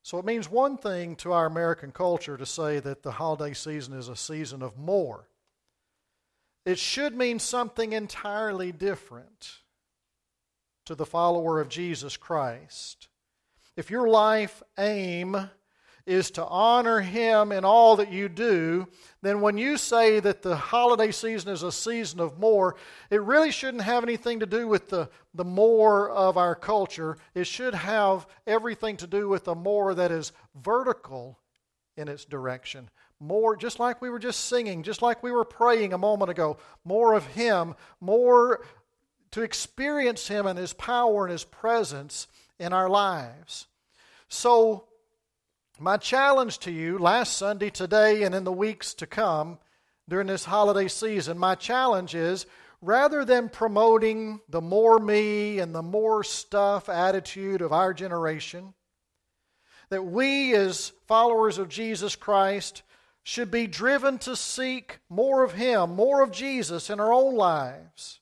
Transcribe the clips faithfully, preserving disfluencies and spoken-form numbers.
So it means one thing to our American culture to say that the holiday season is a season of more. It should mean something entirely different to the follower of Jesus Christ. If your life aim is to honor Him in all that you do, then when you say that the holiday season is a season of more, it really shouldn't have anything to do with the, the more of our culture. It should have everything to do with the more that is vertical in its direction. More, just like we were just singing, just like we were praying a moment ago, more of Him, more to experience Him and His power and His presence in our lives. So, my challenge to you last Sunday, today, and in the weeks to come during this holiday season, my challenge is, rather than promoting the more me and the more stuff attitude of our generation, that we as followers of Jesus Christ should be driven to seek more of Him, more of Jesus in our own lives.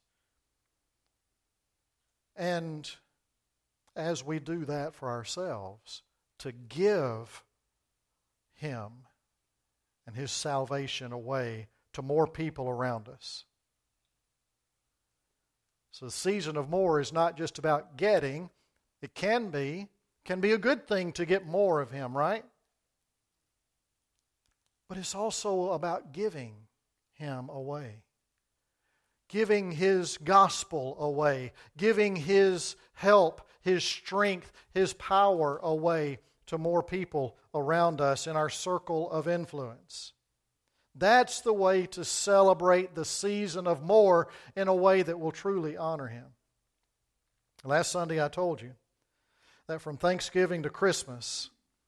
And as we do that for ourselves, to give Him and His salvation away to more people around us. So the season of more is not just about getting. It can be, can be a good thing to get more of Him, right? But it's also about giving Him away. Giving His gospel away. Giving His help, His strength, His power away to more people around us in our circle of influence. That's the way to celebrate the season of more in a way that will truly honor Him. Last Sunday I told you that from Thanksgiving to Christmas,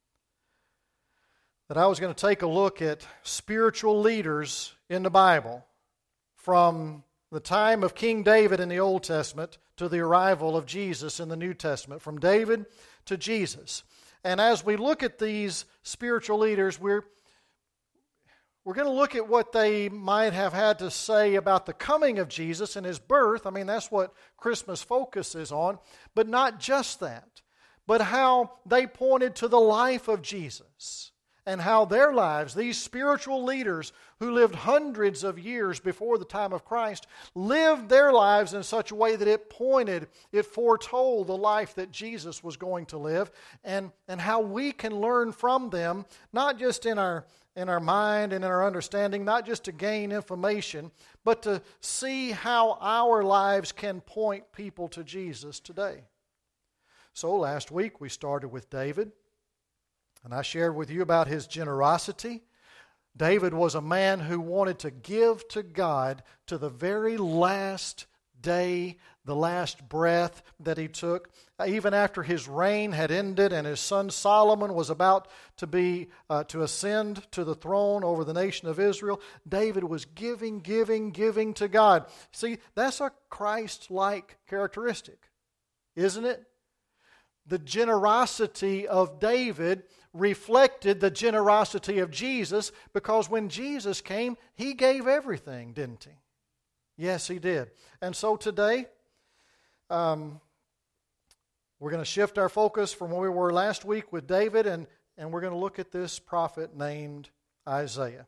that I was going to take a look at spiritual leaders in the Bible from the time of King David in the Old Testament to the arrival of Jesus in the New Testament, from David to Jesus. And as we look at these spiritual leaders, we're, we're going to look at what they might have had to say about the coming of Jesus and His birth. I mean, that's what Christmas focuses on. But not just that, but how they pointed to the life of Jesus and how their lives, these spiritual leaders who lived hundreds of years before the time of Christ, lived their lives in such a way that it pointed, it foretold the life that Jesus was going to live, and, and how we can learn from them, not just in our, in our mind and in our understanding, not just to gain information, but to see how our lives can point people to Jesus today. So last week we started with David. And I shared with you about his generosity. David was a man who wanted to give to God to the very last day, the last breath that he took. Even after his reign had ended and his son Solomon was about to be uh, to ascend to the throne over the nation of Israel, David was giving, giving, giving to God. See, that's a Christ-like characteristic, isn't it? The generosity of David reflected the generosity of Jesus, because when Jesus came, He gave everything, didn't He? Yes, He did. And so today, um, we're going to shift our focus from where we were last week with David, and, and we're going to look at this prophet named Isaiah.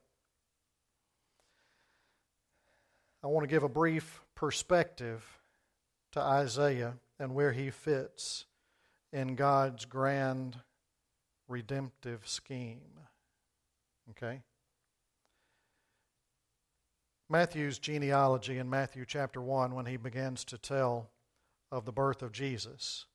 I want to give a brief perspective to Isaiah and where he fits in God's grand redemptive scheme. Okay? Matthew's genealogy in Matthew chapter one, when he begins to tell of the birth of Jesus.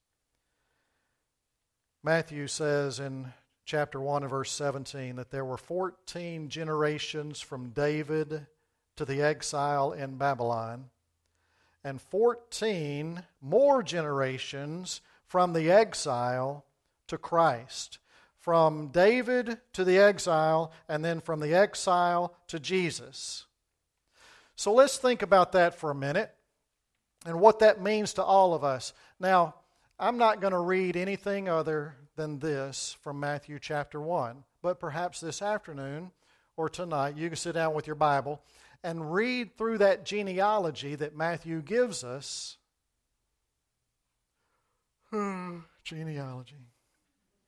Matthew says in chapter one and verse seventeen that there were fourteen generations from David to the exile in Babylon, and fourteen more generations from the exile to Christ. From David to the exile, and then from the exile to Jesus. So let's think about that for a minute and what that means to all of us. Now, I'm not going to read anything other than this from Matthew chapter one, but perhaps this afternoon or tonight you can sit down with your Bible and read through that genealogy that Matthew gives us. Genealogy.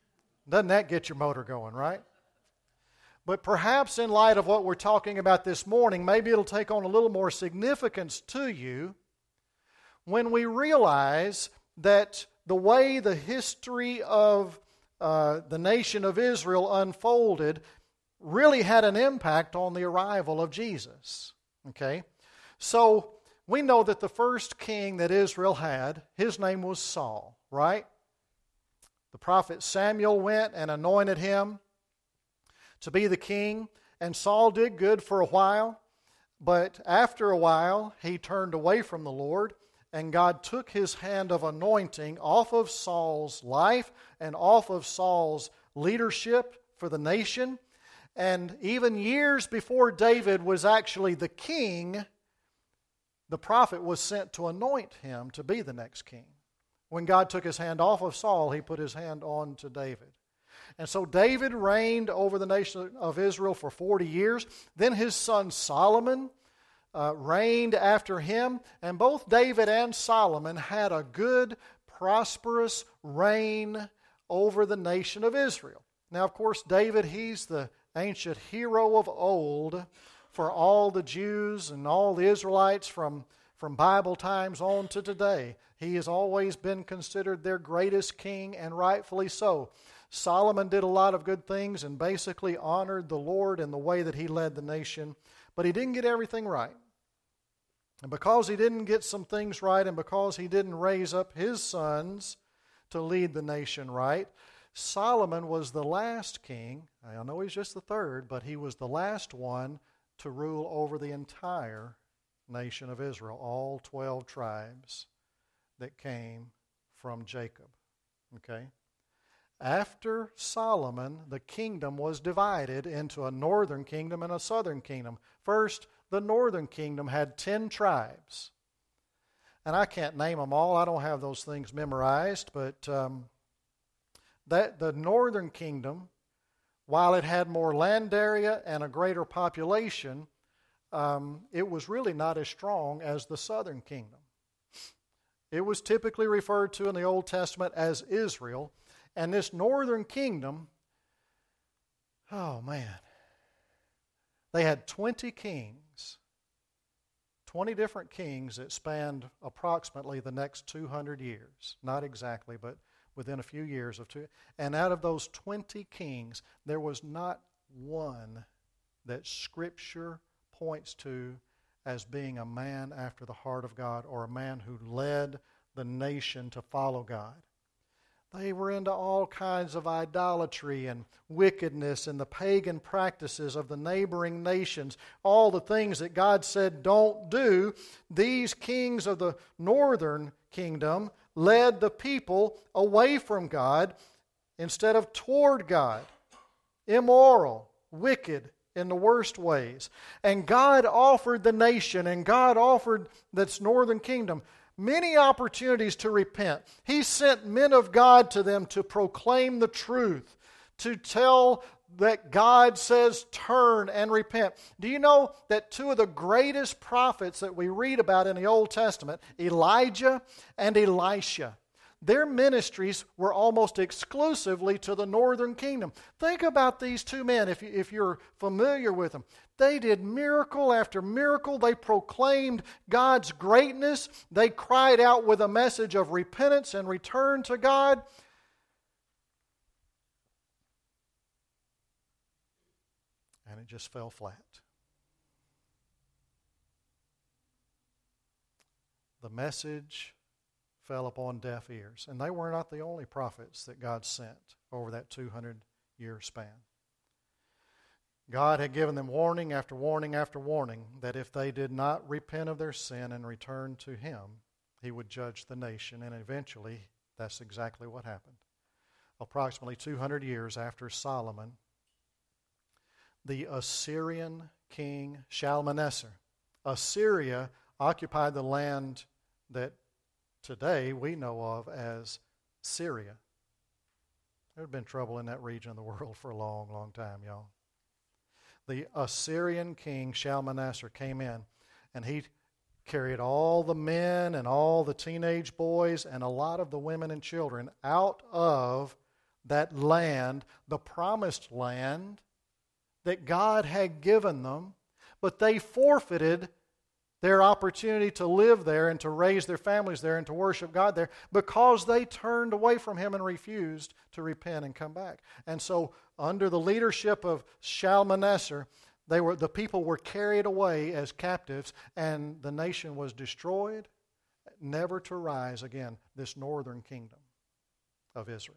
Doesn't that get your motor going, right? But perhaps in light of what we're talking about this morning, maybe it'll take on a little more significance to you when we realize that the way the history of uh, the nation of Israel unfolded really had an impact on the arrival of Jesus. Okay? So we know that the first king that Israel had, his name was Saul, right? The prophet Samuel went and anointed him to be the king, and Saul did good for a while, but after a while he turned away from the Lord, and God took his hand of anointing off of Saul's life and off of Saul's leadership for the nation. And even years before David was actually the king, the prophet was sent to anoint him to be the next king. When God took his hand off of Saul, he put his hand on to David. And so David reigned over the nation of Israel for forty years. Then his son Solomon uh, reigned after him. And both David and Solomon had a good, prosperous reign over the nation of Israel. Now, of course, David, he's the ancient hero of old for all the Jews and all the Israelites from, from Bible times on to today. He has always been considered their greatest king, and rightfully so. Solomon did a lot of good things and basically honored the Lord in the way that he led the nation, but he didn't get everything right. And because he didn't get some things right, and because he didn't raise up his sons to lead the nation right, Solomon was the last king. I know he's just the third, but he was the last one to rule over the entire nation of Israel, all twelve tribes that came from Jacob. Okay? After Solomon, the kingdom was divided into a northern kingdom and a southern kingdom. First, the northern kingdom had ten tribes. And I can't name them all. I don't have those things memorized. But um, that the northern kingdom, while it had more land area and a greater population, um, it was really not as strong as the southern kingdom. It was typically referred to in the Old Testament as Israel. And this northern kingdom, oh man, they had twenty kings, twenty different kings that spanned approximately the next two hundred years. Not exactly, but within a few years of two. And out of those twenty kings, there was not one that Scripture points to as being a man after the heart of God, or a man who led the nation to follow God. They were into all kinds of idolatry and wickedness and the pagan practices of the neighboring nations, all the things that God said don't do. These kings of the northern kingdom led the people away from God instead of toward God. Immoral, wicked in the worst ways. And God offered the nation, and God offered this northern kingdom many opportunities to repent. He sent men of God to them to proclaim the truth, to tell that God says turn and repent. Do you know that two of the greatest prophets that we read about in the Old Testament, Elijah and Elisha, their ministries were almost exclusively to the northern kingdom. Think about these two men, if, you, if you're familiar with them. They did miracle after miracle. They proclaimed God's greatness. They cried out with a message of repentance and return to God. And it just fell flat. The message fell upon deaf ears. And they were not the only prophets that God sent over that two hundred year span. God had given them warning after warning after warning that if they did not repent of their sin and return to Him, He would judge the nation. And eventually, that's exactly what happened. Approximately two hundred years after Solomon, the Assyrian king Shalmaneser. Assyria occupied the land that today we know of as Syria. There had been trouble in that region of the world for a long, long time, y'all. The Assyrian king Shalmaneser came in, and he carried all the men and all the teenage boys and a lot of the women and children out of that land, the promised land that God had given them, but they forfeited their opportunity to live there and to raise their families there and to worship God there because they turned away from Him and refused to repent and come back. And so under the leadership of Shalmaneser, they were, the people were carried away as captives, and the nation was destroyed, never to rise again, this northern kingdom of Israel.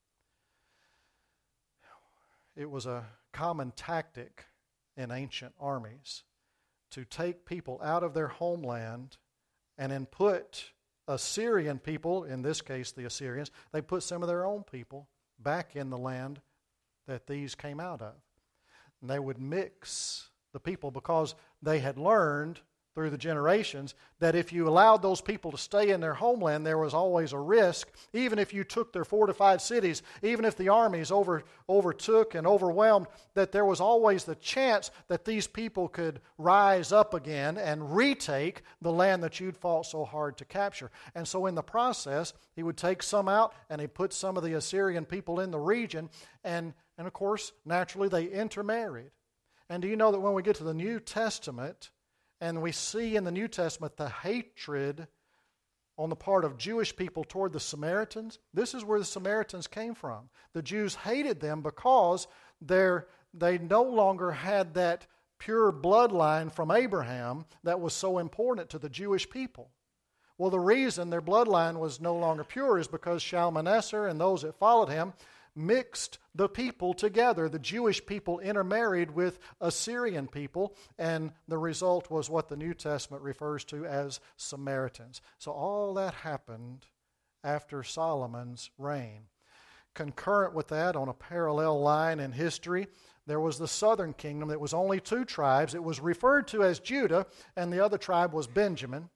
It was a common tactic in ancient armies to take people out of their homeland and then put Assyrian people, in this case the Assyrians, they put some of their own people back in the land that these came out of. And they would mix the people because they had learned through the generations that if you allowed those people to stay in their homeland, there was always a risk, even if you took their fortified cities, even if the armies over, overtook and overwhelmed, that there was always the chance that these people could rise up again and retake the land that you'd fought so hard to capture. And so in the process, he would take some out and he put some of the Assyrian people in the region, and, and of course, naturally they intermarried. And do you know that when we get to the New Testament, and we see in the New Testament the hatred on the part of Jewish people toward the Samaritans, this is where the Samaritans came from. The Jews hated them because they no longer had that pure bloodline from Abraham that was so important to the Jewish people. Well, the reason their bloodline was no longer pure is because Shalmaneser and those that followed him mixed the people together. The Jewish people intermarried with Assyrian people, and the result was what the New Testament refers to as Samaritans. So all that happened after Solomon's reign. Concurrent with that, on a parallel line in history, there was the southern kingdom that was only two tribes. It was referred to as Judah, and the other tribe was Benjamin.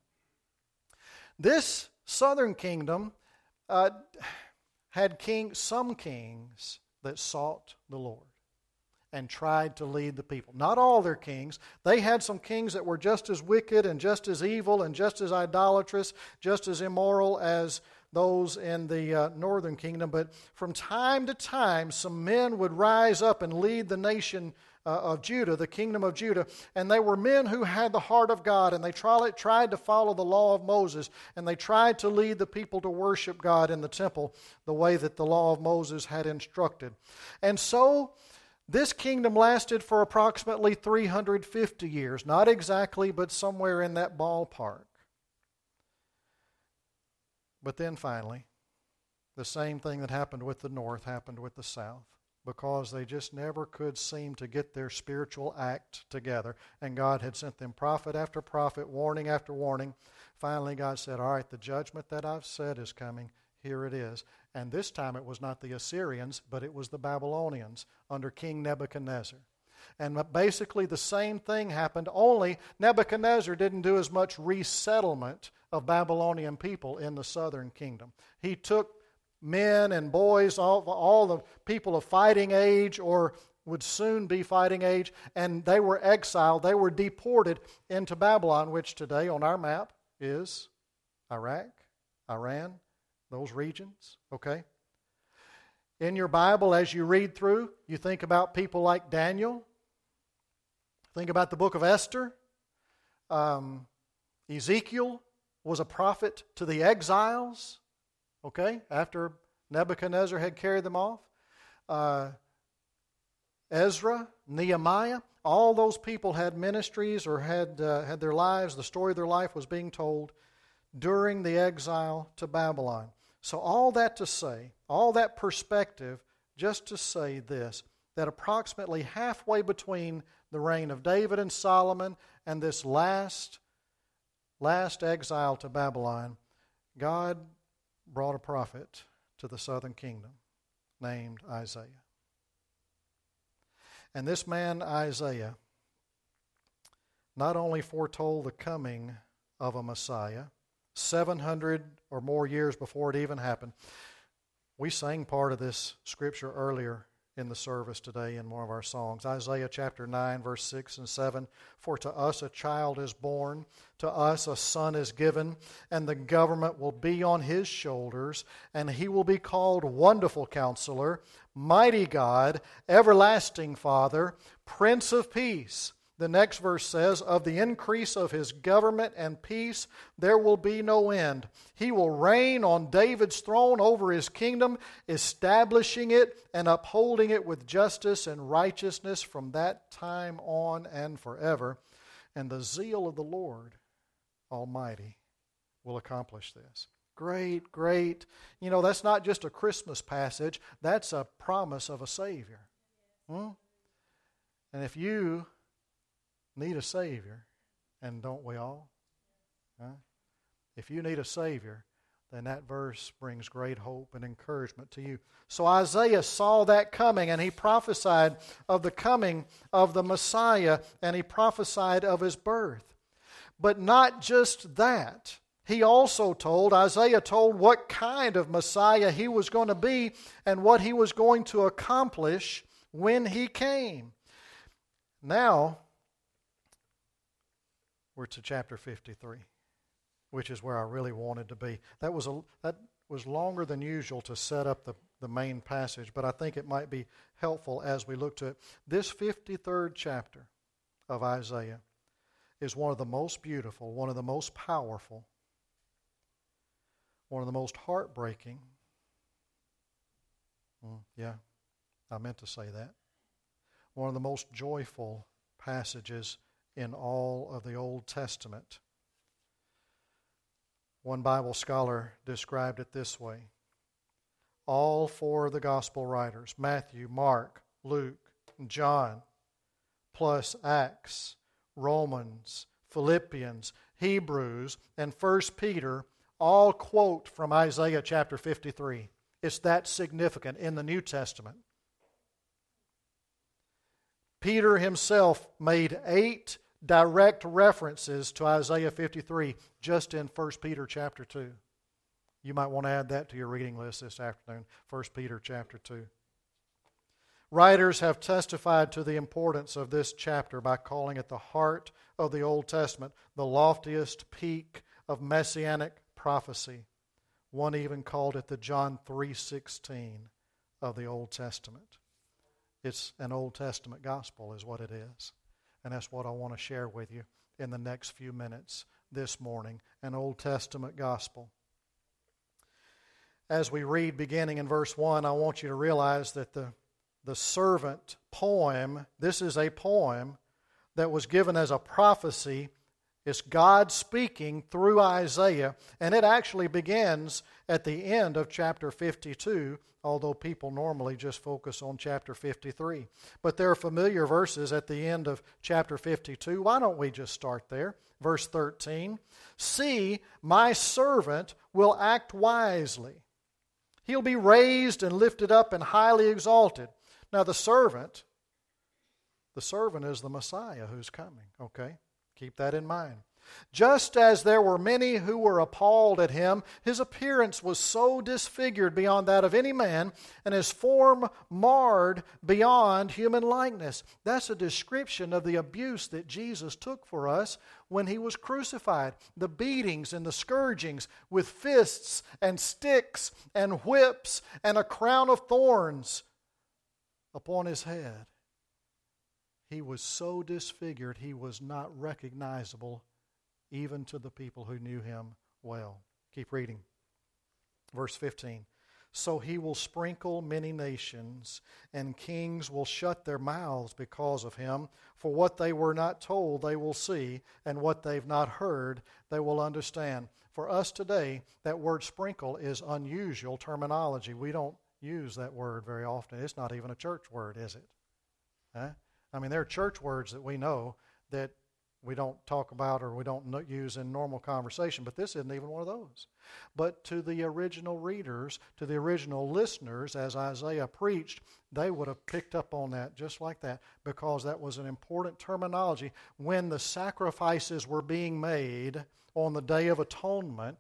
This southern kingdom uh, had king, some kings that sought the Lord and tried to lead the people. Not all their kings. They had some kings that were just as wicked and just as evil and just as idolatrous, just as immoral as those in the uh, northern kingdom. But from time to time, some men would rise up and lead the nation uh, of Judah, the kingdom of Judah. And they were men who had the heart of God, and they tried, tried to follow the law of Moses, and they tried to lead the people to worship God in the temple the way that the law of Moses had instructed. And so this kingdom lasted for approximately three hundred fifty years. Not exactly, but somewhere in that ballpark. But then finally, the same thing that happened with the north happened with the south, because they just never could seem to get their spiritual act together. And God had sent them prophet after prophet, warning after warning. Finally, God said, all right, the judgment that I've said is coming. Here it is. And this time it was not the Assyrians, but it was the Babylonians under King Nebuchadnezzar. And basically the same thing happened, only Nebuchadnezzar didn't do as much resettlement of Babylonian people in the southern kingdom. He took men and boys, all, all the people of fighting age or would soon be fighting age, and they were exiled. They were deported into Babylon, which today on our map is Iraq, Iran, those regions, okay? In your Bible, as you read through, you think about people like Daniel. Think about the book of Esther. Um, Ezekiel was a prophet to the exiles, okay, after Nebuchadnezzar had carried them off. Uh, Ezra, Nehemiah, all those people had ministries or had, uh, had their lives, the story of their life was being told during the exile to Babylon. So all that to say, all that perspective, just to say this, that approximately halfway between the reign of David and Solomon and this last, last exile to Babylon, God brought a prophet to the southern kingdom named Isaiah. And this man, Isaiah, not only foretold the coming of a Messiah, seven hundred or more years before it even happened. We sang part of this scripture earlier in the service today in one of our songs. Isaiah chapter nine, verse six and seven. For to us a child is born, to us a son is given, and the government will be on his shoulders, and he will be called Wonderful Counselor, Mighty God, Everlasting Father, Prince of Peace. The next verse says, of the increase of his government and peace there will be no end. He will reign on David's throne over his kingdom, establishing it and upholding it with justice and righteousness from that time on and forever. And the zeal of the Lord Almighty will accomplish this. Great, great. You know, that's not just a Christmas passage. That's a promise of a Savior. Hmm? And if you need a Savior, and don't we all? Huh? If you need a Savior, then that verse brings great hope and encouragement to you. So Isaiah saw that coming, and he prophesied of the coming of the Messiah, and he prophesied of his birth. But not just that. He also told, Isaiah told what kind of Messiah he was going to be and what he was going to accomplish when he came. Now, we're to chapter fifty-three, which is where I really wanted to be. That was a that was longer than usual to set up the, the main passage, but I think it might be helpful as we look to it. This fifty-third chapter of Isaiah is one of the most beautiful, one of the most powerful, one of the most heartbreaking. Mm, yeah, I meant to say that. One of the most joyful passages in all of the Old Testament. One Bible scholar described it this way. All four of the gospel writers, Matthew, Mark, Luke, and John, plus Acts, Romans, Philippians, Hebrews, and First Peter, all quote from Isaiah chapter fifty-three. It's that significant in the New Testament. Peter himself made eight direct references to Isaiah fifty-three just in First Peter chapter two. You might want to add that to your reading list this afternoon, First Peter chapter two. Writers have testified to the importance of this chapter by calling it the heart of the Old Testament, the loftiest peak of messianic prophecy. One even called it the John three sixteen of the Old Testament. It's an Old Testament gospel is what it is. And that's what I want to share with you in the next few minutes this morning, an Old Testament gospel. As we read beginning in verse one, I want you to realize that the, the servant poem, this is a poem that was given as a prophecy. It's God speaking through Isaiah, and it actually begins at the end of chapter fifty-two, although people normally just focus on chapter fifty-three. But there are familiar verses at the end of chapter fifty-two. Why don't we just start there? Verse thirteen, see, my servant will act wisely. He'll be raised and lifted up and highly exalted. Now the servant, the servant is the Messiah who's coming, okay? Keep that in mind. Just as there were many who were appalled at him, his appearance was so disfigured beyond that of any man, and his form marred beyond human likeness. That's a description of the abuse that Jesus took for us when he was crucified. The beatings and the scourgings with fists and sticks and whips and a crown of thorns upon his head. He was so disfigured he was not recognizable even to the people who knew him well. Keep reading. Verse fifteen. So he will sprinkle many nations, and kings will shut their mouths because of him. For what they were not told they will see, and what they've not heard they will understand. For us today, that word sprinkle is unusual terminology. We don't use that word very often. It's not even a church word, is it? Huh? I mean, there are church words that we know that we don't talk about or we don't use in normal conversation, but this isn't even one of those. But to the original readers, to the original listeners, as Isaiah preached, they would have picked up on that just like that, because that was an important terminology. When the sacrifices were being made on the Day of Atonement,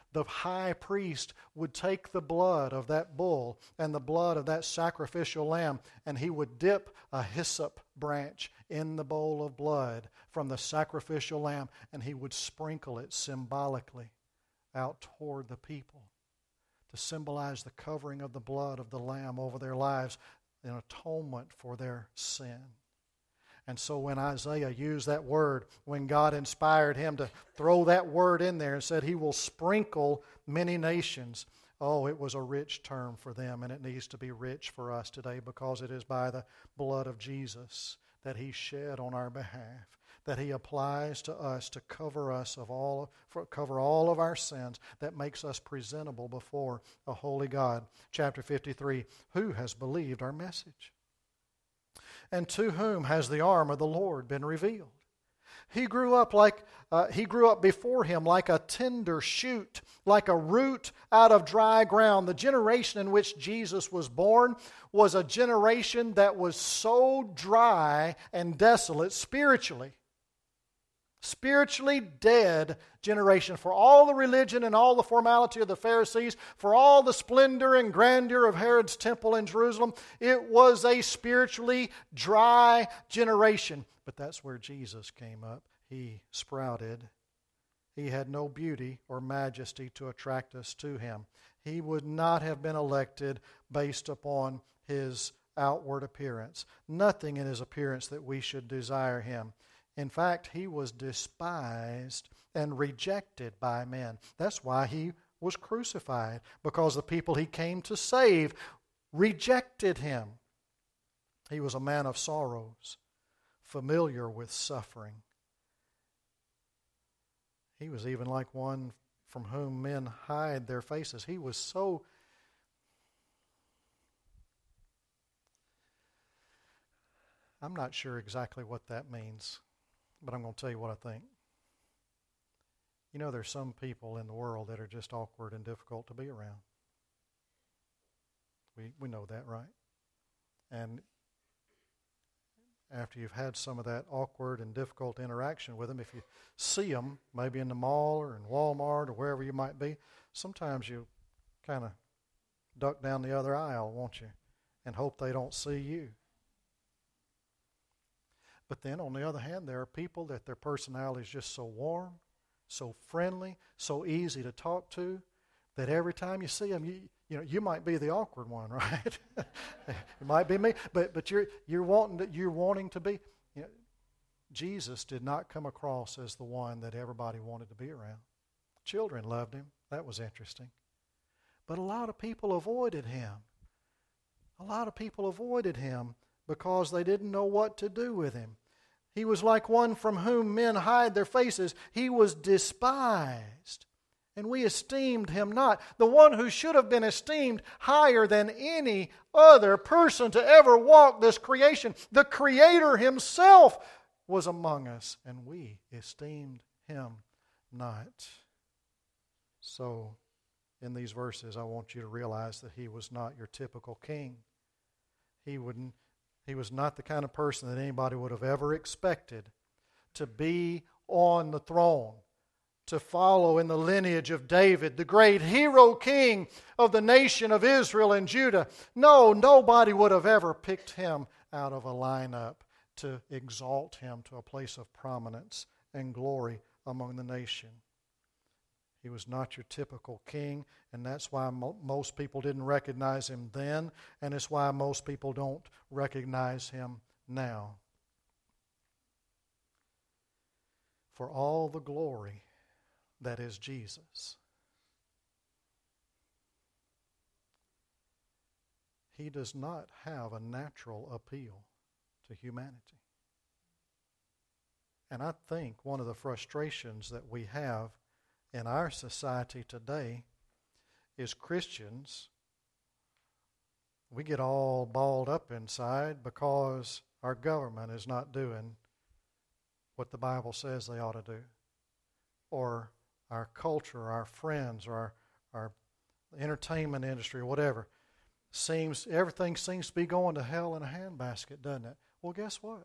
the high priest would take the blood of that bull and the blood of that sacrificial lamb, and he would dip a hyssop branch in the bowl of blood from the sacrificial lamb, and he would sprinkle it symbolically out toward the people to symbolize the covering of the blood of the lamb over their lives in atonement for their sin. And so when Isaiah used that word, when God inspired him to throw that word in there and said he will sprinkle many nations, oh, it was a rich term for them, and it needs to be rich for us today, because it is by the blood of Jesus that he shed on our behalf, that he applies to us to cover us of all, for, cover all of our sins, that makes us presentable before a holy God. Chapter fifty-three, who has believed our message? And to whom has the arm of the Lord been revealed? He grew up like uh, he grew up before him like a tender shoot, like a root out of dry ground. The generation in which Jesus was born was a generation that was so dry and desolate spiritually. Spiritually dead generation. For all the religion and all the formality of the Pharisees, for all the splendor and grandeur of Herod's temple in Jerusalem, it was a spiritually dry generation. But that's where Jesus came up. He sprouted. He had no beauty or majesty to attract us to him. He would not have been elected based upon his outward appearance. Nothing in his appearance that we should desire him. In fact, he was despised and rejected by men. That's why he was crucified, because the people he came to save rejected him. He was a man of sorrows, familiar with suffering. He was even like one from whom men hide their faces. He was so I'm not sure exactly what that means, but I'm going to tell you what I think. You know, there's some people in the world that are just awkward and difficult to be around. We we know that, right? And after you've had some of that awkward and difficult interaction with them, if you see them, maybe in the mall or in Walmart or wherever you might be, sometimes you kind of duck down the other aisle, won't you, and hope they don't see you. But then, on the other hand, there are people that their personality is just so warm, so friendly, so easy to talk to, that every time you see them, you, you know, you might be the awkward one, right? It might be me, but but you're you're wanting to, you're wanting to be. You know, Jesus did not come across as the one that everybody wanted to be around. Children loved him. That was interesting. But a lot of people avoided him. A lot of people avoided him because they didn't know what to do with him. He was like one from whom men hide their faces. He was despised, and we esteemed him not. The one who should have been esteemed higher than any other person to ever walk this creation, the Creator himself, was among us, and we esteemed him not. So, in these verses, I want you to realize that he was not your typical king. He wouldn't He was not the kind of person that anybody would have ever expected to be on the throne, to follow in the lineage of David, the great hero king of the nation of Israel and Judah. No, nobody would have ever picked him out of a lineup to exalt him to a place of prominence and glory among the nation. He was not your typical king, and that's why mo- most people didn't recognize him then, and it's why most people don't recognize him now. For all the glory that is Jesus, he does not have a natural appeal to humanity. And I think one of the frustrations that we have in our society today is Christians, we get all balled up inside because our government is not doing what the Bible says they ought to do. Or our culture, our friends, or our, our entertainment industry, or whatever. Seems, everything seems to be going to hell in a handbasket, doesn't it? Well, guess what?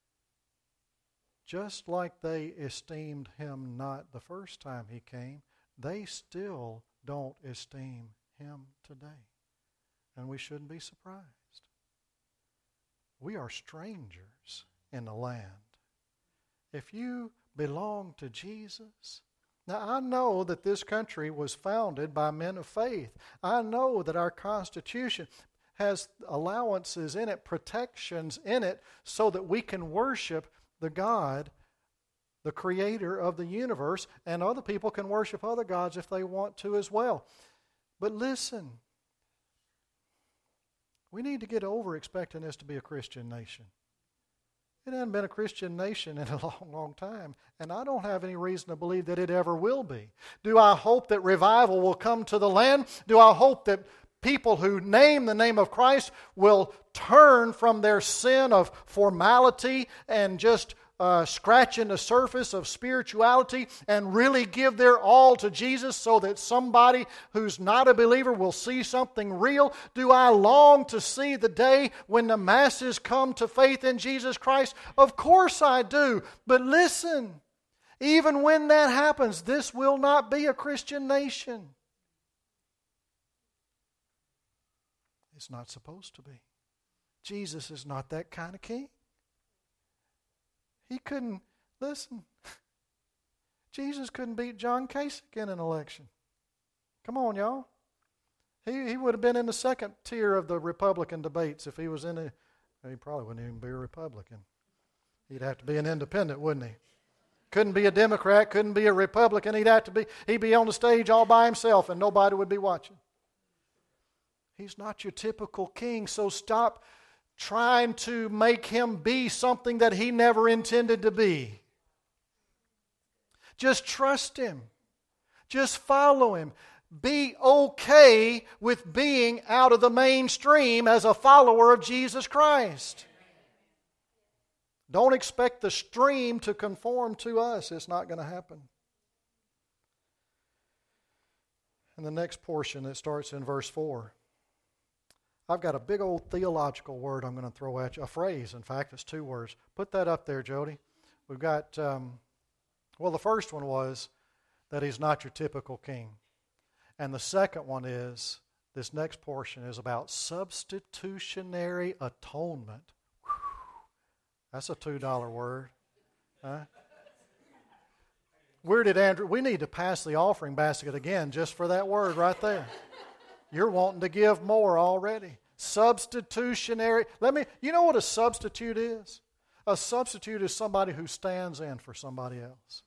Just like they esteemed him not the first time he came, they still don't esteem him today. And we shouldn't be surprised. We are strangers in the land. If you belong to Jesus, now I know that this country was founded by men of faith. I know that our Constitution has allowances in it, protections in it, so that we can worship the God, the creator of the universe, and other people can worship other gods if they want to as well. But listen, we need to get over expecting this to be a Christian nation. It hasn't been a Christian nation in a long, long time, and I don't have any reason to believe that it ever will be. Do I hope that revival will come to the land? Do I hope that people who name the name of Christ will turn from their sin of formality and just uh, scratching the surface of spirituality and really give their all to Jesus so that somebody who's not a believer will see something real? Do I long to see the day when the masses come to faith in Jesus Christ? Of course I do. But listen, even when that happens, this will not be a Christian nation. It's not supposed to be. Jesus is not that kind of king. He couldn't, listen, Jesus couldn't beat John Kasich in an election. Come on, y'all. He he would have been in the second tier of the Republican debates if he was in a, he probably wouldn't even be a Republican. He'd have to be an independent, wouldn't he? Couldn't be a Democrat, couldn't be a Republican. He'd have to be, he'd be on the stage all by himself and nobody would be watching. He's not your typical king, so stop trying to make him be something that he never intended to be. Just trust him. Just follow him. Be okay with being out of the mainstream as a follower of Jesus Christ. Don't expect the stream to conform to us. It's not going to happen. And the next portion that starts in verse four. I've got a big old theological word I'm going to throw at you. A phrase, in fact, it's two words. Put that up there, Jody. We've got, um, well, the first one was that he's not your typical king. And the second one is, this next portion is about substitutionary atonement. Whew. That's a two dollar word. Huh? Where did Andrew, we need to pass the offering basket again just for that word right there. You're wanting to give more already. Substitutionary. Let me, you know what a substitute is? A substitute is somebody who stands in for somebody else.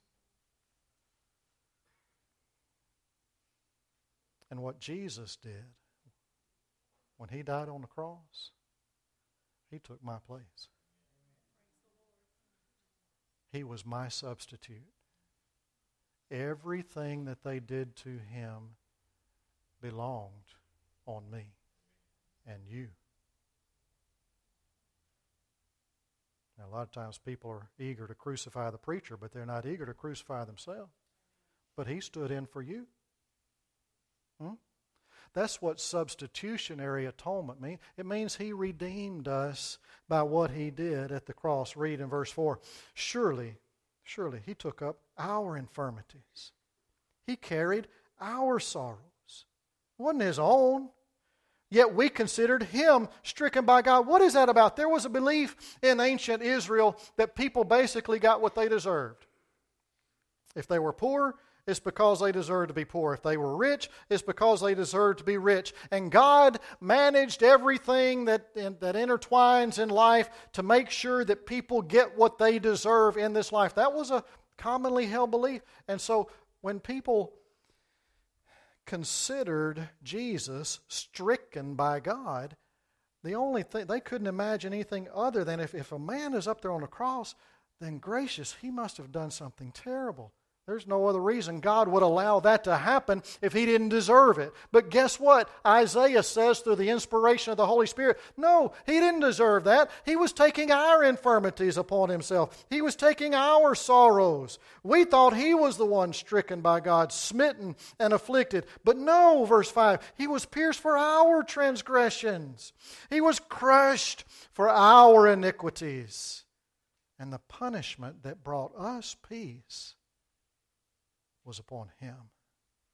And what Jesus did when he died on the cross, he took my place. He was my substitute. Everything that they did to him belonged on me and you. Now, a lot of times people are eager to crucify the preacher, but they're not eager to crucify themselves. But he stood in for you. Hmm? That's what substitutionary atonement means. It means he redeemed us by what he did at the cross. Read in verse four. Surely, surely he took up our infirmities. He carried our sorrows. It wasn't his own. Yet we considered him stricken by God. What is that about? There was a belief in ancient Israel that people basically got what they deserved. If they were poor, it's because they deserved to be poor. If they were rich, it's because they deserved to be rich. And God managed everything that, that intertwines in life to make sure that people get what they deserve in this life. That was a commonly held belief. And so when people considered Jesus stricken by God, the only thing, they couldn't imagine anything other than if, if a man is up there on the cross, then gracious, he must have done something terrible. There's no other reason God would allow that to happen if he didn't deserve it. But guess what? Isaiah says through the inspiration of the Holy Spirit, no, he didn't deserve that. He was taking our infirmities upon himself. He was taking our sorrows. We thought he was the one stricken by God, smitten and afflicted. But no, verse five, he was pierced for our transgressions. He was crushed for our iniquities. And the punishment that brought us peace was upon him.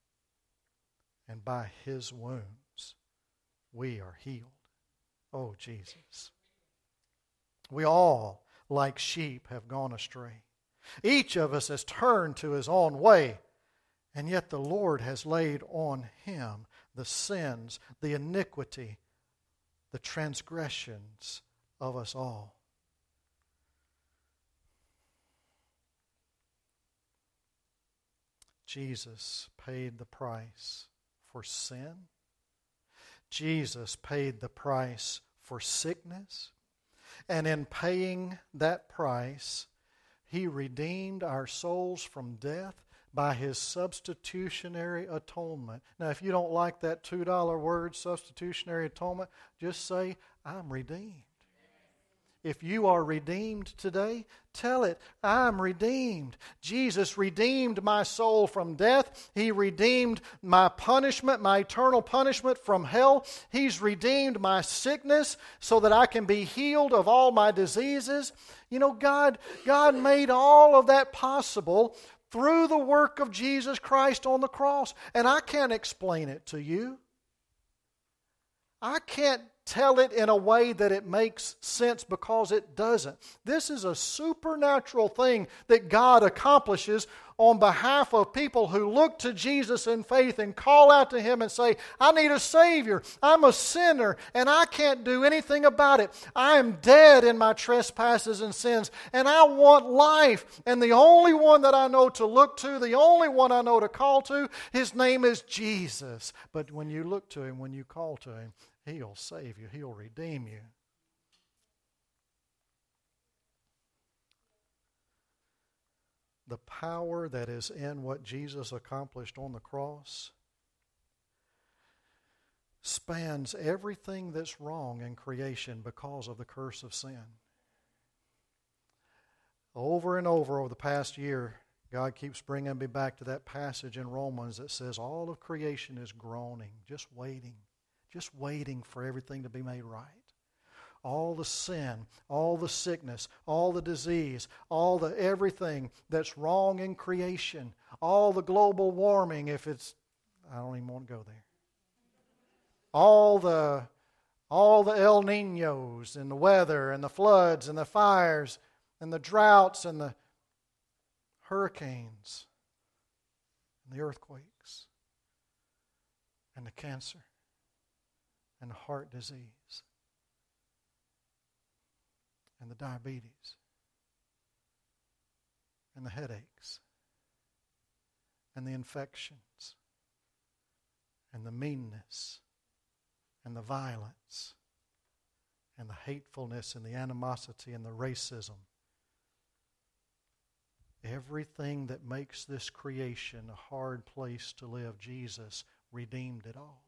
And by His wounds, we are healed. Oh, Jesus. We all, like sheep, have gone astray. Each of us has turned to his own way, and yet the Lord has laid on Him the sins, the iniquity, the transgressions of us all. Jesus paid the price for sin. Jesus paid the price for sickness. And in paying that price, He redeemed our souls from death by His substitutionary atonement. Now, if you don't like that two dollar word, substitutionary atonement, just say, I'm redeemed. If you are redeemed today, tell it, I'm redeemed. Jesus redeemed my soul from death. He redeemed my punishment, my eternal punishment from hell. He's redeemed my sickness so that I can be healed of all my diseases. You know, God, God made all of that possible through the work of Jesus Christ on the cross. And I can't explain it to you. I can't tell it in a way that it makes sense because it doesn't. This is a supernatural thing that God accomplishes on behalf of people who look to Jesus in faith and call out to Him and say, I need a Savior. I'm a sinner and I can't do anything about it. I am dead in my trespasses and sins and I want life. And the only one that I know to look to, the only one I know to call to, His name is Jesus. But when you look to Him, when you call to Him, He'll save you. He'll redeem you. The power that is in what Jesus accomplished on the cross spans everything that's wrong in creation because of the curse of sin. Over and over over the past year, God keeps bringing me back to that passage in Romans that says all of creation is groaning, just waiting. Just waiting for everything to be made right. All the sin, all the sickness, all the disease, all the everything that's wrong in creation, all the global warming, if it's, I don't even want to go there. All the, all the El Niños and the weather and the floods and the fires and the droughts and the hurricanes and the earthquakes and the cancer and heart disease, and the diabetes, and the headaches, and the infections, and the meanness, and the violence, and the hatefulness, and the animosity, and the racism. Everything that makes this creation a hard place to live, Jesus redeemed it all.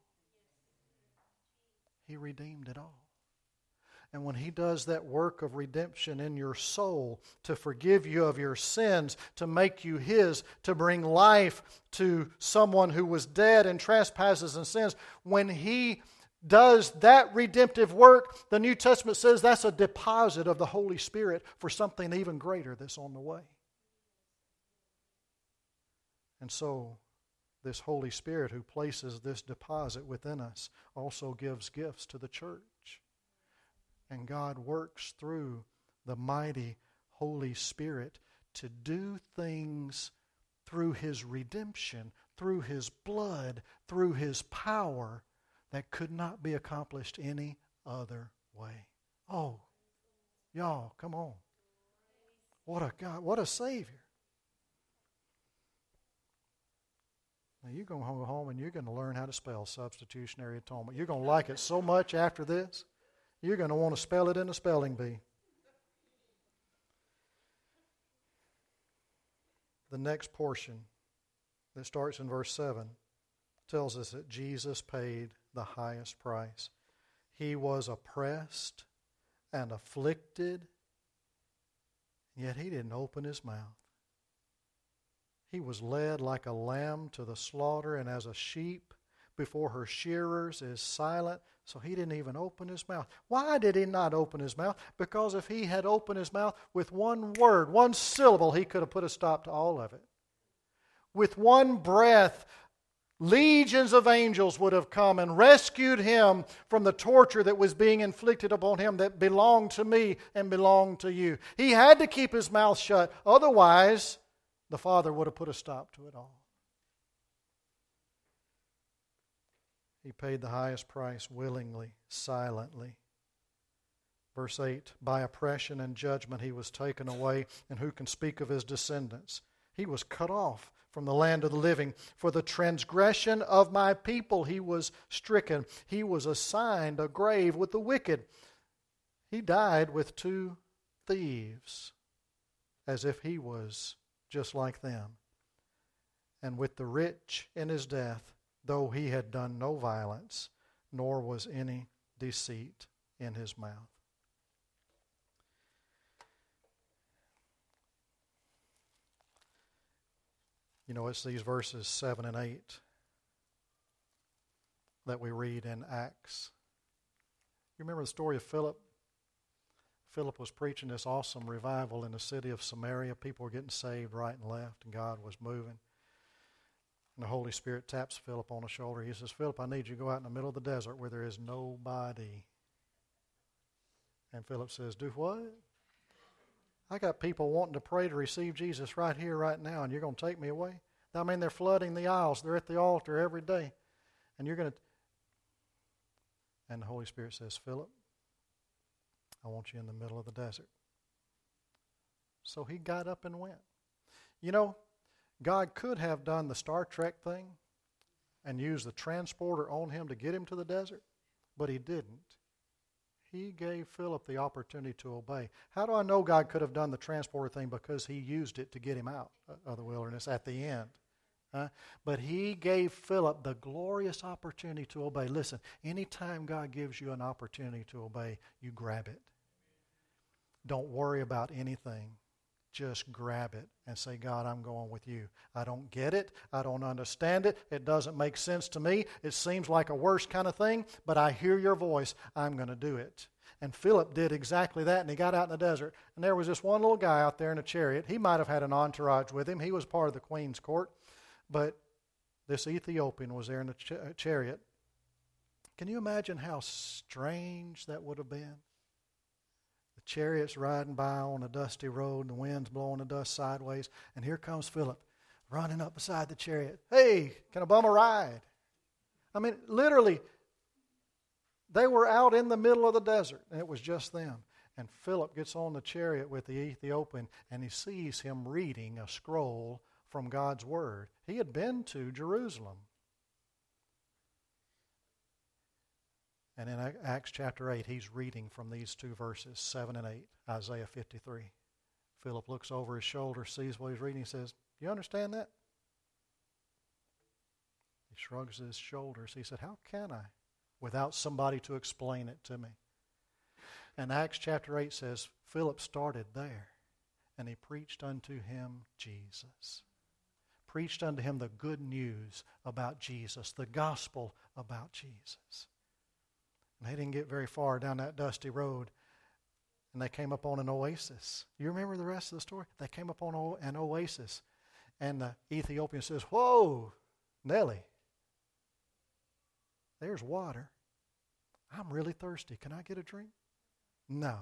He redeemed it all. And when He does that work of redemption in your soul, to forgive you of your sins, to make you His, to bring life to someone who was dead in trespasses and sins, when He does that redemptive work, the New Testament says that's a deposit of the Holy Spirit for something even greater that's on the way. And so, this Holy Spirit who places this deposit within us also gives gifts to the church. And God works through the mighty Holy Spirit to do things through His redemption, through His blood, through His power that could not be accomplished any other way. Oh, y'all, come on. What a God, what a Savior. Now, you're going to go home and you're going to learn how to spell substitutionary atonement. You're going to like it so much after this, you're going to want to spell it in a spelling bee. The next portion that starts in verse seven tells us that Jesus paid the highest price. He was oppressed and afflicted, yet He didn't open His mouth. He was led like a lamb to the slaughter, and as a sheep before her shearers is silent, so He didn't even open His mouth. Why did He not open His mouth? Because if He had opened His mouth with one word, one syllable, He could have put a stop to all of it. With one breath, Legions of angels would have come and rescued him from the torture that was being inflicted upon him that belonged to me and belonged to you. He had to keep his mouth shut. Otherwise, the Father would have put a stop to it all. He paid the highest price willingly, silently. Verse eight, by oppression and judgment he was taken away, and who can speak of his descendants? He was cut off from the land of the living. For the transgression of my people he was stricken. He was assigned a grave with the wicked. He died with two thieves, as if he was just like them. And with the rich in his death, though he had done no violence, nor was any deceit in his mouth. You know, it's these verses seven and eight that we read in Acts. You remember the story of Philip? Philip was preaching this awesome revival in the city of Samaria. People were getting saved right and left, and God was moving. And the Holy Spirit taps Philip on the shoulder. He says, Philip, I need you to go out in the middle of the desert where there is nobody. And Philip says, do what? I got people wanting to pray to receive Jesus right here, right now, and you're going to take me away? I mean, they're flooding the aisles. They're at the altar every day. And you're going to... And the Holy Spirit says, Philip, I want you in the middle of the desert. So he got up and went. You know, God could have done the Star Trek thing and used the transporter on him to get him to the desert, but he didn't. He gave Philip the opportunity to obey. How do I know God could have done the transporter thing? Because he used it to get him out of the wilderness at the end. Huh? But he gave Philip the glorious opportunity to obey. Listen, anytime God gives you an opportunity to obey, you grab it. Don't worry about anything. Just grab it and say, God, I'm going with you. I don't get it. I don't understand it. It doesn't make sense to me. It seems like a worse kind of thing, but I hear your voice. I'm going to do it. And Philip did exactly that, and he got out in the desert. And there was this one little guy out there in a chariot. He might have had an entourage with him. He was part of the queen's court. But this Ethiopian was there in the ch- chariot. Can you imagine how strange that would have been? The chariot's riding by on a dusty road, and the wind's blowing the dust sideways, and here comes Philip running up beside the chariot. Hey, can I bum a ride? I mean, literally, they were out in the middle of the desert, and it was just them. And Philip gets on the chariot with the Ethiopian, and he sees him reading a scroll from God's Word. He had been to Jerusalem. And in Acts chapter eight, he's reading from these two verses, seven and eight, Isaiah fifty-three. Philip looks over his shoulder, sees what he's reading, and says, do you understand that? He shrugs his shoulders. He said, how can I, without somebody to explain it to me? And Acts chapter eight says, Philip started there, and he preached unto him Jesus. Preached unto him the good news about Jesus, the gospel about Jesus. And they didn't get very far down that dusty road, and they came up on an oasis. You remember the rest of the story? They came up on an oasis, and the Ethiopian says, whoa, Nellie, there's water. I'm really thirsty. Can I get a drink? No.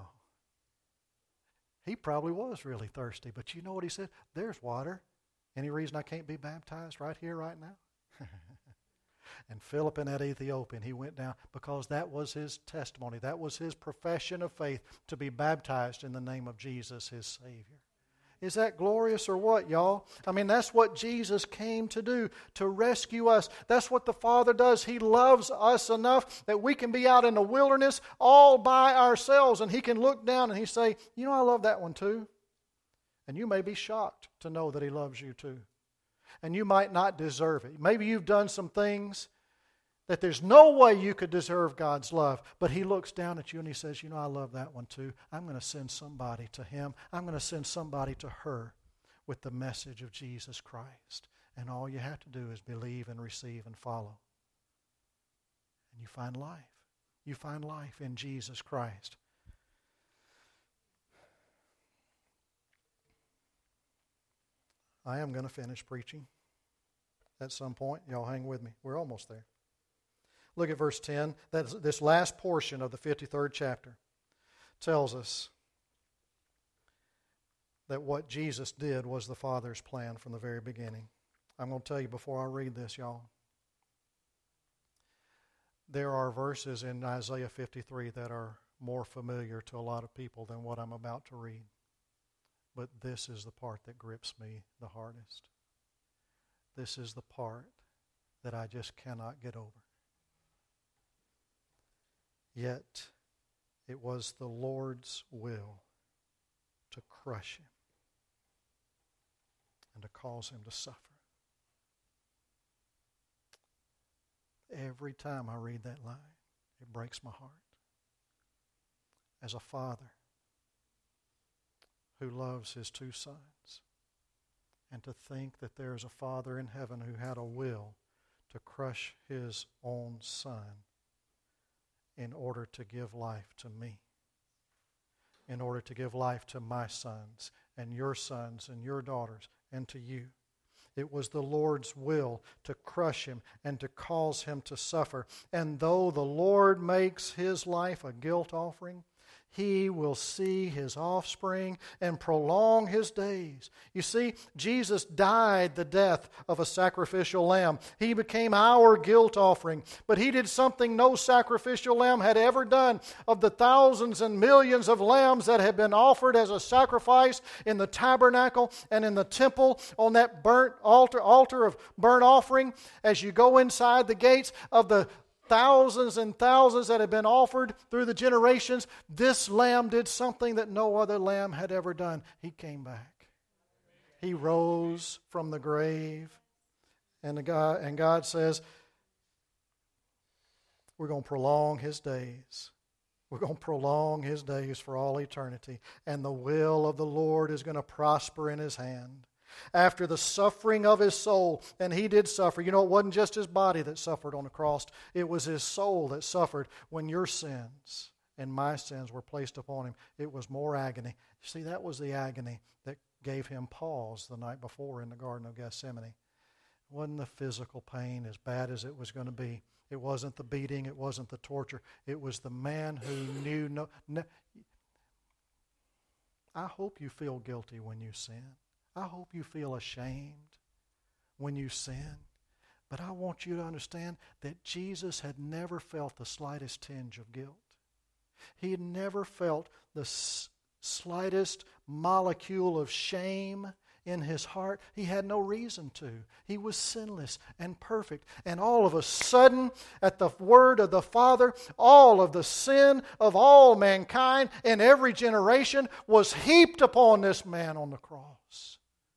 He probably was really thirsty, but you know what he said? There's water. Any reason I can't be baptized right here, right now? And Philip and that Ethiopian, he went down because that was his testimony. That was his profession of faith, to be baptized in the name of Jesus, his Savior. Is that glorious or what, y'all? I mean, that's what Jesus came to do, to rescue us. That's what the Father does. He loves us enough that we can be out in the wilderness all by ourselves, and He can look down and He say, you know, I love that one too. And you may be shocked to know that He loves you too. And you might not deserve it. Maybe you've done some things that there's no way you could deserve God's love. But He looks down at you and He says, you know, I love that one too. I'm going to send somebody to him. I'm going to send somebody to her with the message of Jesus Christ. And all you have to do is believe and receive and follow. And you find life. You find life in Jesus Christ. I am going to finish preaching. at some point. Y'all hang with me. We're almost there. Look at verse ten. That's, this last portion of the fifty-third chapter tells us that what Jesus did was the Father's plan from the very beginning. I'm going to tell you before I read this, y'all. There are verses in Isaiah fifty-three that are more familiar to a lot of people than what I'm about to read. But this is the part that grips me the hardest. This is the part that I just cannot get over. Yet it was the Lord's will to crush him and to cause him to suffer. Every time I read that line, it breaks my heart. As a father who loves his two sons, and to think that there is a Father in heaven who had a will to crush his own son in order to give life to me, in order to give life to my sons and your sons and your daughters and to you. It was the Lord's will to crush him and to cause him to suffer. And though the Lord makes his life a guilt offering, he will see his offspring and prolong his days. You see, Jesus died the death of a sacrificial lamb. He became our guilt offering. But he did something no sacrificial lamb had ever done. Of the thousands and millions of lambs that had been offered as a sacrifice in the tabernacle and in the temple on that burnt altar, altar of burnt offering, as you go inside the gates of the thousands and thousands that have been offered through the generations, this lamb did something that no other lamb had ever done. He came back. He rose from the grave. And, the God, and God says, we're going to prolong his days. We're going to prolong his days for all eternity. And the will of the Lord is going to prosper in his hand. After the suffering of his soul, and he did suffer. You know, it wasn't just his body that suffered on the cross. It was his soul that suffered when your sins and my sins were placed upon him. It was more agony. See, that was the agony that gave him pause the night before in the Garden of Gethsemane. It wasn't the physical pain as bad as it was going to be. It wasn't the beating. It wasn't the torture. It was the man who knew no... no I hope you feel guilty when you sin. I hope you feel ashamed when you sin. But I want you to understand that Jesus had never felt the slightest tinge of guilt. He had never felt the s- slightest molecule of shame in his heart. He had no reason to. He was sinless and perfect. And all of a sudden, at the word of the Father, all of the sin of all mankind in every generation was heaped upon this man on the cross.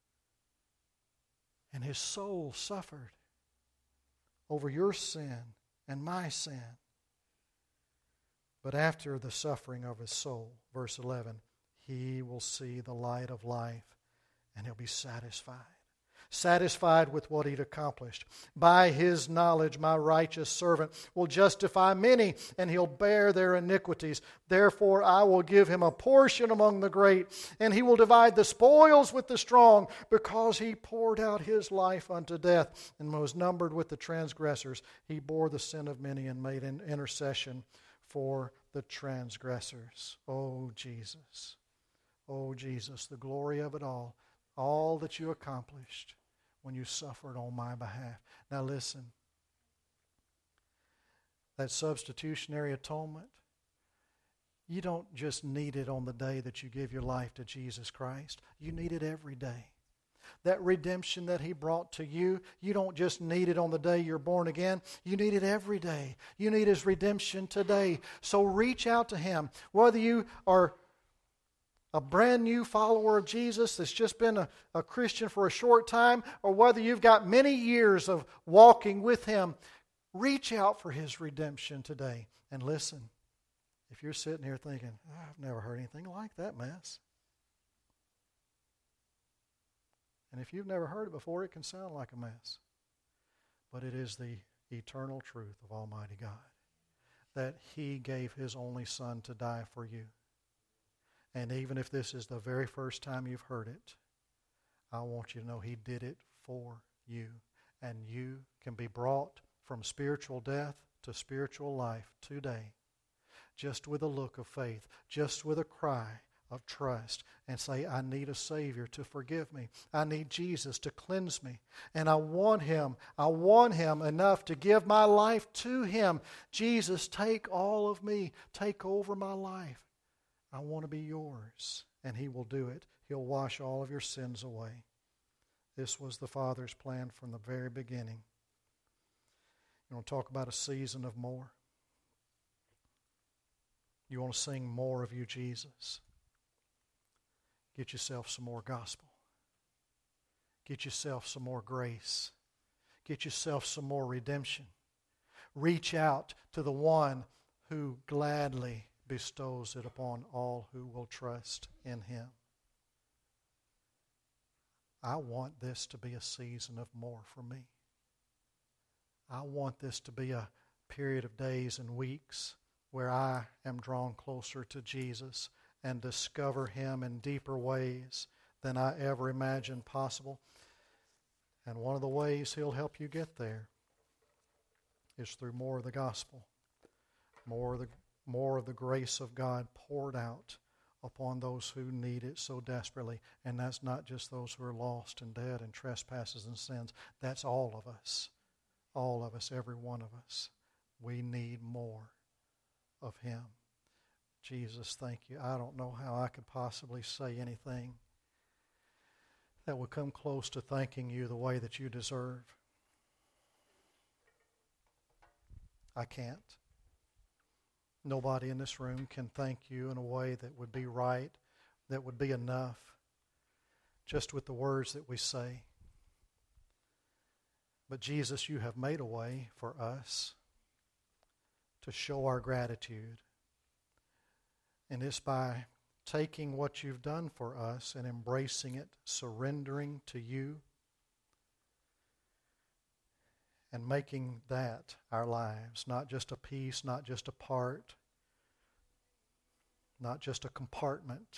And his soul suffered over your sin and my sin. But after the suffering of his soul, verse eleven, he will see the light of life and he'll be satisfied. Satisfied with what he'd accomplished. By his knowledge, my righteous servant will justify many, and he'll bear their iniquities. Therefore, I will give him a portion among the great, and he will divide the spoils with the strong, because he poured out his life unto death, and was numbered with the transgressors. He bore the sin of many and made an intercession for the transgressors. Oh, Jesus. Oh, Jesus, the glory of it all. All that you accomplished when you suffered on my behalf. Now listen, that substitutionary atonement, you don't just need it on the day that you give your life to Jesus Christ. You need it every day. That redemption that he brought to you, you don't just need it on the day you're born again. You need it every day. You need his redemption today. So reach out to him. Whether you are a brand new follower of Jesus that's just been a, a Christian for a short time, or whether you've got many years of walking with him, reach out for his redemption today. And listen, if you're sitting here thinking, I've never heard anything like that mess. And if you've never heard it before, it can sound like a mess. But it is the eternal truth of Almighty God, that he gave his only Son to die for you. And even if this is the very first time you've heard it, I want you to know he did it for you. and you can be brought from spiritual death to spiritual life today, just with a look of faith, just with a cry of trust, and say, I need a Savior to forgive me. I need Jesus to cleanse me. And I want Him. I want Him enough to give my life to Him. Jesus, take all of me. Take over my life. I want to be yours. And He will do it. He'll wash all of your sins away. This was the Father's plan from the very beginning. You want to talk about a season of more? You want to sing more of you, Jesus? Get yourself some more gospel. Get yourself some more grace. Get yourself some more redemption. Reach out to the one who gladly bestows it upon all who will trust in Him. I want this to be a season of more for me. I want this to be a period of days and weeks where I am drawn closer to Jesus and discover Him in deeper ways than I ever imagined possible. And one of the ways He'll help you get there is through more of the gospel, more of the, more of the grace of God poured out upon those who need it so desperately. And that's not just those who are lost and dead in trespasses and sins. That's all of us. All of us, every one of us. We need more of Him. Jesus, thank you. I don't know how I could possibly say anything that would come close to thanking you the way that you deserve. I can't. Nobody in this room can thank you in a way that would be right, that would be enough, just with the words that we say. But Jesus, you have made a way for us to show our gratitude. And it's by taking what you've done for us and embracing it, surrendering to you, and making that our lives, not just a piece, not just a part, not just a compartment,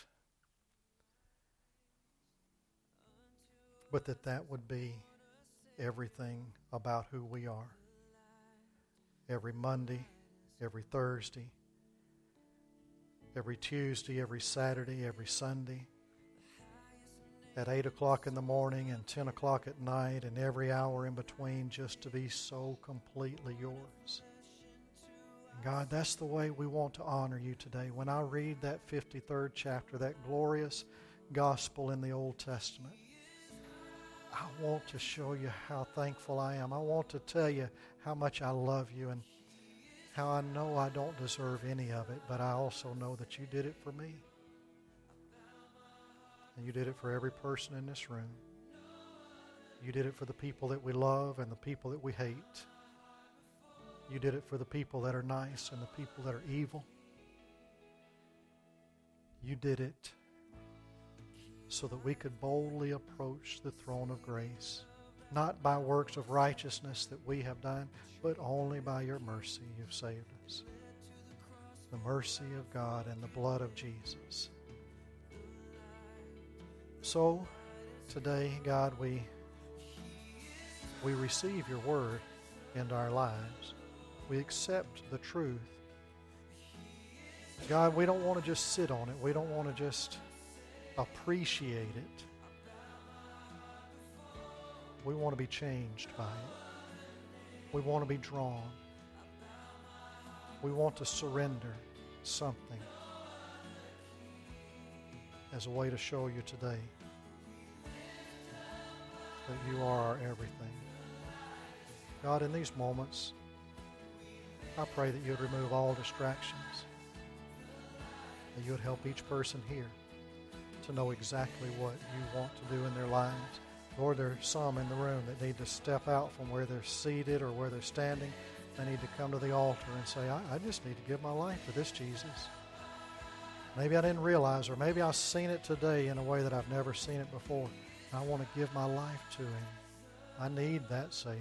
but that that would be everything about who we are. Every Monday, every Thursday, every Tuesday, every Saturday, every Sunday, at eight o'clock in the morning and ten o'clock at night, and every hour in between, just to be so completely yours. And God, that's the way we want to honor you today. When I read that fifty-third chapter, that glorious gospel in the Old Testament, I want to show you how thankful I am. I want to tell you how much I love you and how I know I don't deserve any of it, but I also know that you did it for me. And you did it for every person in this room. You did it for the people that we love and the people that we hate. You did it for the people that are nice and the people that are evil. You did it so that we could boldly approach the throne of grace, not by works of righteousness that we have done, but only by your mercy you've saved us. The mercy of God and the blood of Jesus. So, today, God, we, we receive your word into our lives. We accept the truth. God, we don't want to just sit on it. We don't want to just appreciate it. We want to be changed by it. We want to be drawn. We want to surrender something as a way to show you today that you are our everything. God, in these moments, I pray that you would remove all distractions, that you would help each person here to know exactly what you want to do in their lives. Lord, there are some in the room that need to step out from where they're seated or where they're standing. They need to come to the altar and say, I, I just need to give my life to this Jesus. Maybe I didn't realize, or maybe I've seen it today in a way that I've never seen it before. I want to give my life to Him. I need that Savior.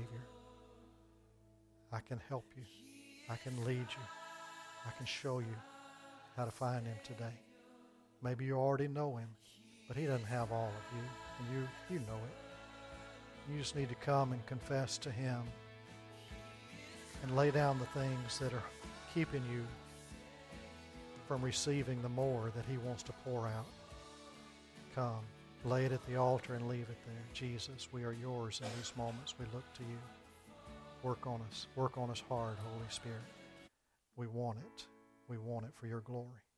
I can help you. I can lead you. I can show you how to find Him today. Maybe you already know Him, but He doesn't have all of you, and you, you know it. You just need to come and confess to Him and lay down the things that are keeping you from receiving the more that He wants to pour out. Come, lay it at the altar and leave it there. Jesus, we are yours in these moments. We look to you. Work on us. Work on us hard, Holy Spirit. We want it. We want it for your glory.